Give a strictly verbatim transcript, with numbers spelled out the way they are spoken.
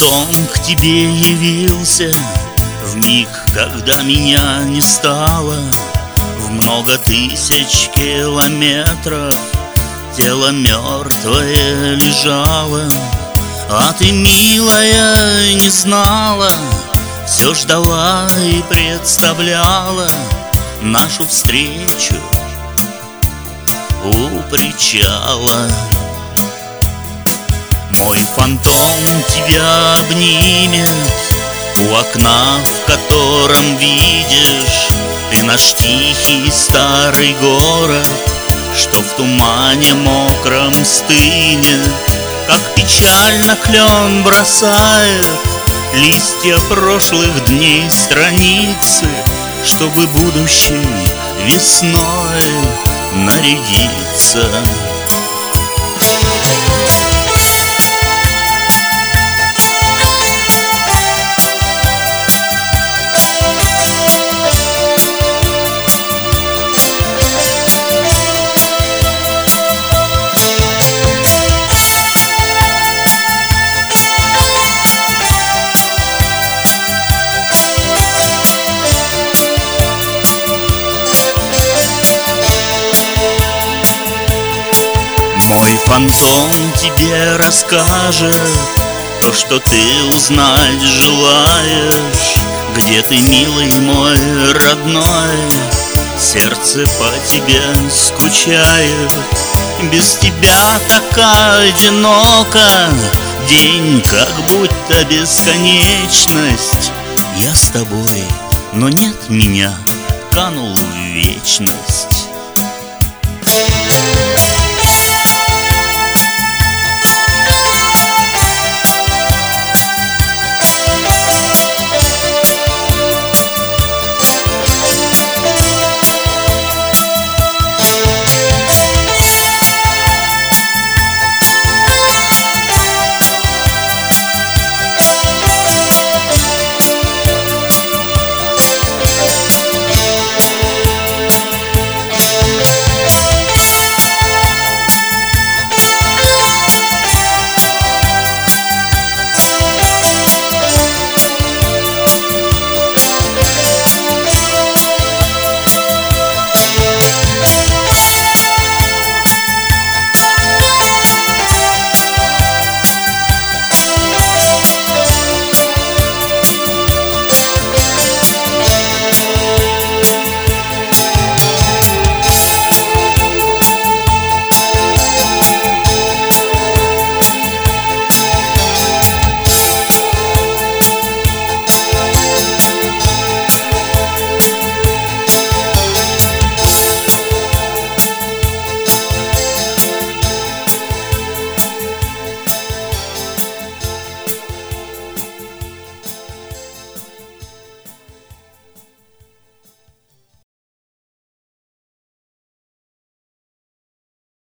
фантом к тебе явился в миг, когда меня не стало. В много тысяч километров тело мертвое лежало, а ты, милая, не знала, все ждала и представляла нашу встречу у причала. Мой фантом тебя обнимет у окна, в котором видишь ты наш тихий старый город, что в тумане мокром стынет. Как печально клен бросает листья прошлых дней страницы, чтобы будущей весной нарядиться. Фантом тебе расскажет то, что ты узнать желаешь. Где ты, милый мой родной? Сердце по тебе скучает. Без тебя так одиноко, день как будто бесконечность. Я с тобой, но нет меня, канул в вечность.